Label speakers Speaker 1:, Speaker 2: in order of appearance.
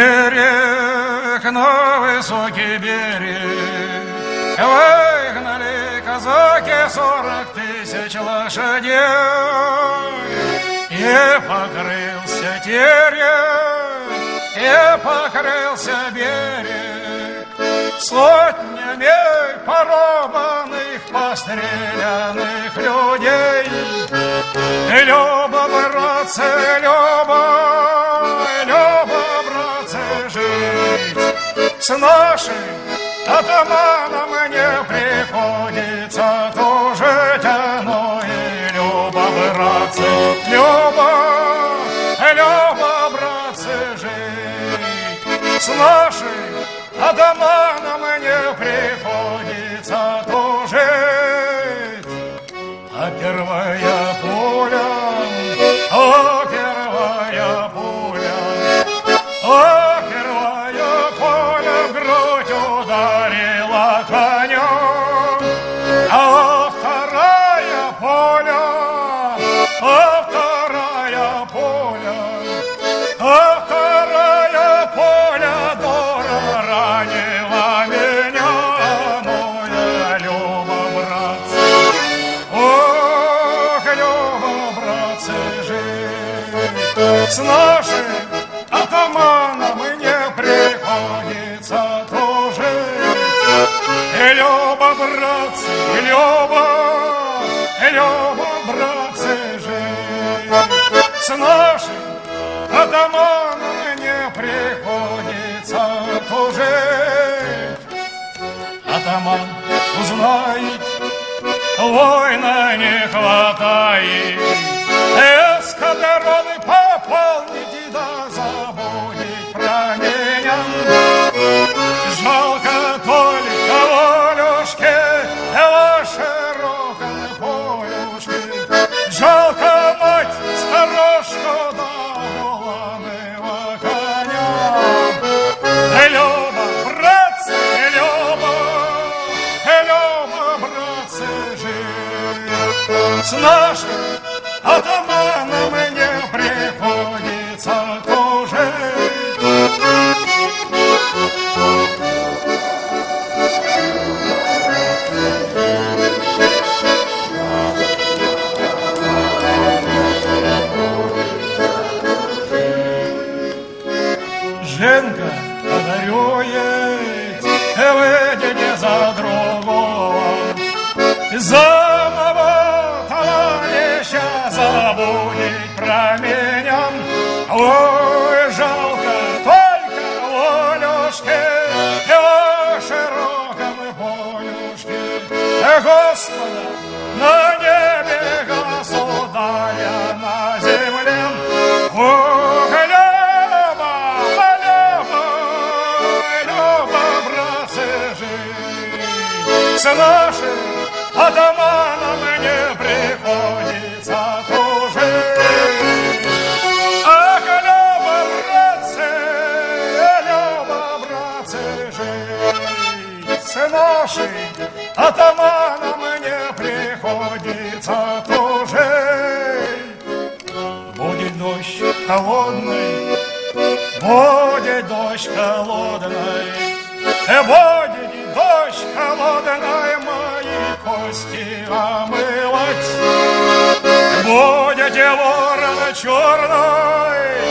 Speaker 1: Берег, на высокий берег выгнали казаки 40 000 лошадей, и покрылся терек, и покрылся берег сотнями порубанных, постреляных людей. Люба, братцы, Люба, братцы, жить с нашим атаманом не приходится тужить, оно и Люба, братцы, Люба, братцы, жить с нашим атаманом не приходится тужить. А первая пуля, первая пуля, первая пуля в грудь ударила конем, а вторая пуля, дура ранила меня, моя Люба, братцы. Ох, Люба, братцы, жить с нашим атаманом не приходится дружить. Люба, братцы, Люба, братцы, жить с нашим атаманом не приходится дружить. Атаман узнает, война не хватает, эскадроны пополнить да забудет про меня. Жалко только волюшки, ваши рукополюшки, жалко мать старушку да воланого коня. Люба, братцы, Люба, братцы, жить с нашим атаманом не приходится тужить. Женка подарует, выйдите за другого, за моего товарища забудет про меня. Ой, жалко только волюшки, ваши рукополюшки, Господа на небе, государя на земле. Ох, Люба, братцы, жить с нашим атаманом не приходится тужить. Ах, Люба, братцы, жить с нашим атаманом не приходится тужить. Будет дождь холодный, будет дождь холодный, будет дождь холодный, мои кости омывать. Будете ворона черной